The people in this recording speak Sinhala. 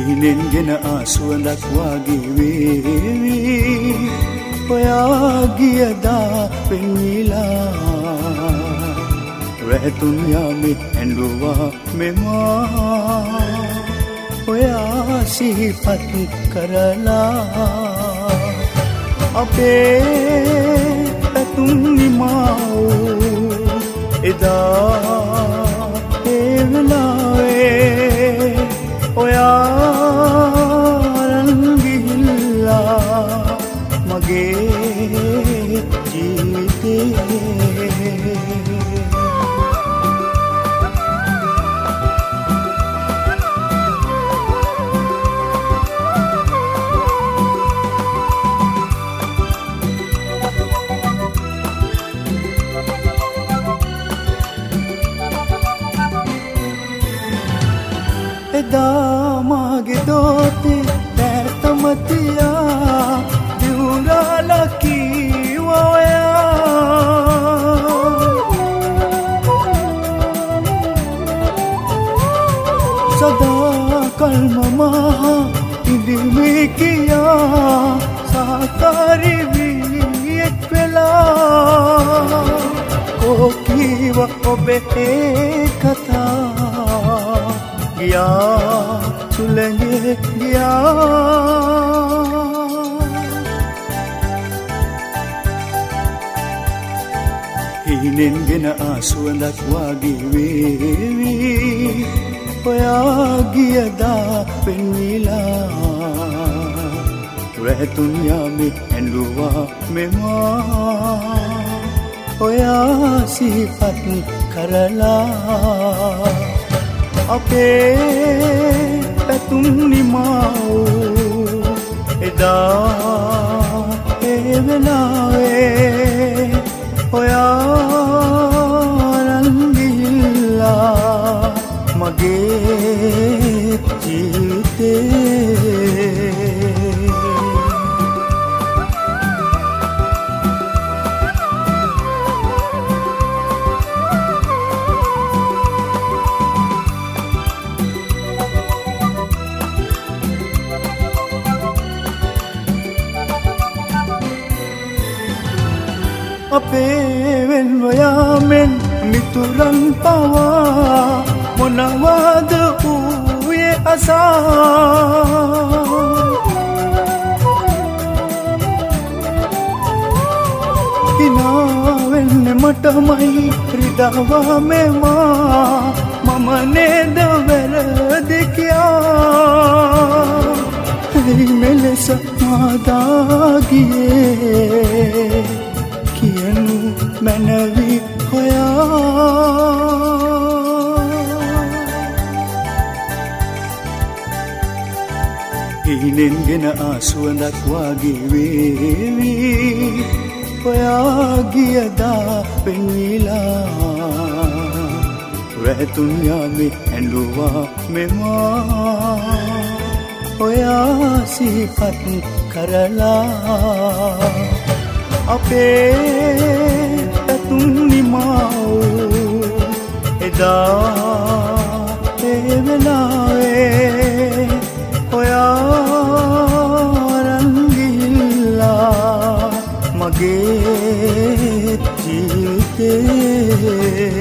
හීනෙන්ගෙන ආසුවඳක් වාගේ වේවි ඔයා ගියදා පෙන්විලා රැතුන් යාමේ ඇඬුවා මෙමා ඔයා සිහිපත් කරලා අපේ පැතුම් නිමාවූ එදා ඒ වෙලාවේ ඔයා අරන් ගිහිල්ලා මගේ ජීවිතේ එදා මාගේ දෝතේ පැරතමතියා දිවුරාලා කීවා ඔයා සදා කල්ම මහා ඉදිමේ කියා සහකාරී වී එක් වෙලා කෝකීව ඔබේ කතා ගියා සුළඟේ ගියා හීනෙන්ගෙන ආසුවඳක් වාගේ වේවි ඔයා ගියදා පෙන්විලා රැතුන් යාමේ ඇඬුවා මෙමා ඔයා සිහිපත් කරලා අපේ පැතුම් නිමාවූ එදා ඒ වෙලාවේ ඔයා අරන් ගිහිල්ලා මගේ ජීවිතේ අපේ වෙන්වයාමෙන් මිතුරන් පවා මොනවද වූයේ අසා හිනාවෙන්නේ මටමයි රිදවා මෙමා මම නේද වැරදි කියා මෙලෙස මාදාගියේ කියනු මැනවි හොයා හීනෙන්ගෙන ආසුවඳක් වාගේ වේවි ඔයා ගියදා පෙන්විලා රැතුන් යාමේ ඇඬුවා මෙමා ඔයා සිහිපත් කරලා අපේ පැතුම් නිමාවූ එදා ඒ වෙලාවේ ඔයා අරන් ගිහිල්ලා මගේ ජීවිතේ